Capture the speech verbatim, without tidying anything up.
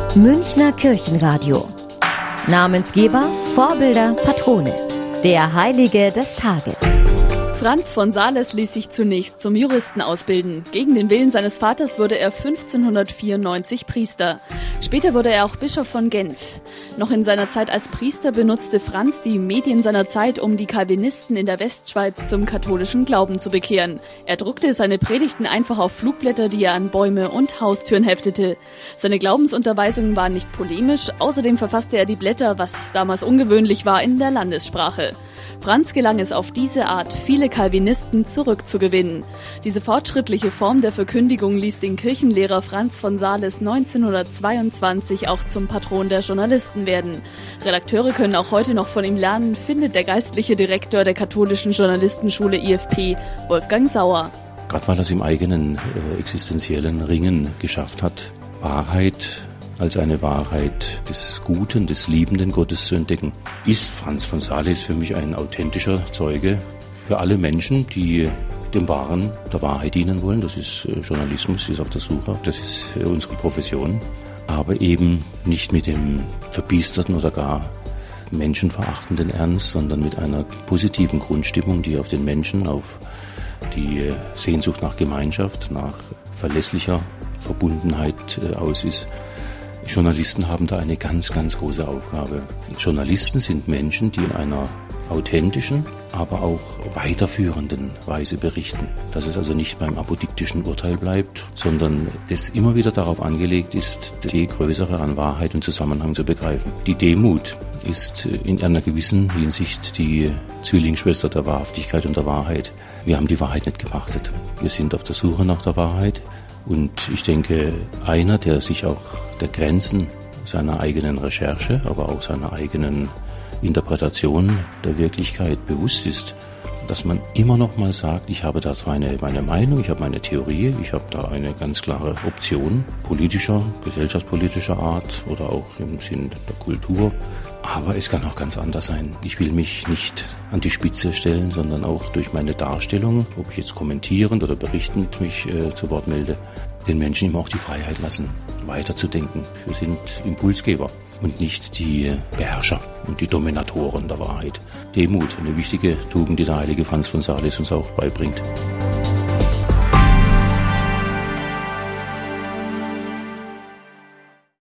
Münchner Kirchenradio. Namensgeber, Vorbilder, Patrone. Der Heilige des Tages. Franz von Sales ließ sich zunächst zum Juristen ausbilden. Gegen den Willen seines Vaters wurde er fünfzehnhundertvierundneunzig Priester. Später wurde er auch Bischof von Genf. Noch in seiner Zeit als Priester benutzte Franz die Medien seiner Zeit, um die Calvinisten in der Westschweiz zum katholischen Glauben zu bekehren. Er druckte seine Predigten einfach auf Flugblätter, die er an Bäume und Haustüren heftete. Seine Glaubensunterweisungen waren nicht polemisch, außerdem verfasste er die Blätter, was damals ungewöhnlich war, in der Landessprache. Franz gelang es auf diese Art, viele Calvinisten zurückzugewinnen. Diese fortschrittliche Form der Verkündigung ließ den Kirchenlehrer Franz von Sales neunzehnhundertzweiundzwanzig auch zum Patron der Journalisten werden. Redakteure können auch heute noch von ihm lernen, findet der geistliche Direktor der katholischen Journalistenschule I F P, Wolfgang Sauer. Gerade weil er es im eigenen äh, existenziellen Ringen geschafft hat, Wahrheit als eine Wahrheit des Guten, des liebenden Gottes zu entdecken, ist Franz von Sales für mich ein authentischer Zeuge für alle Menschen, die dem Wahren, der Wahrheit dienen wollen. Das ist Journalismus, ist auf der Suche, das ist unsere Profession. Aber eben nicht mit dem verbiesterten oder gar menschenverachtenden Ernst, sondern mit einer positiven Grundstimmung, die auf den Menschen, auf die Sehnsucht nach Gemeinschaft, nach verlässlicher Verbundenheit aus ist. Journalisten haben da eine ganz, ganz große Aufgabe. Journalisten sind Menschen, die in einer authentischen, aber auch weiterführenden Weise berichten. Dass es also nicht beim apodiktischen Urteil bleibt, sondern das immer wieder darauf angelegt ist, das je Größere an Wahrheit und Zusammenhang zu begreifen. Die Demut ist in einer gewissen Hinsicht die Zwillingsschwester der Wahrhaftigkeit und der Wahrheit. Wir haben die Wahrheit nicht gepachtet. Wir sind auf der Suche nach der Wahrheit. Und ich denke, einer, der sich auch der Grenzen seiner eigenen Recherche, aber auch seiner eigenen Interpretation der Wirklichkeit bewusst ist, dass man immer noch mal sagt, ich habe da meine, meine Meinung, ich habe meine Theorie, ich habe da eine ganz klare Option politischer, gesellschaftspolitischer Art oder auch im Sinn der Kultur. Aber es kann auch ganz anders sein. Ich will mich nicht an die Spitze stellen, sondern auch durch meine Darstellung, ob ich jetzt kommentierend oder berichtend mich äh, zu Wort melde, den Menschen immer auch die Freiheit lassen, weiterzudenken. Wir sind Impulsgeber und nicht die Beherrscher und die Dominatoren der Wahrheit. Demut, eine wichtige Tugend, die der heilige Franz von Sales uns auch beibringt.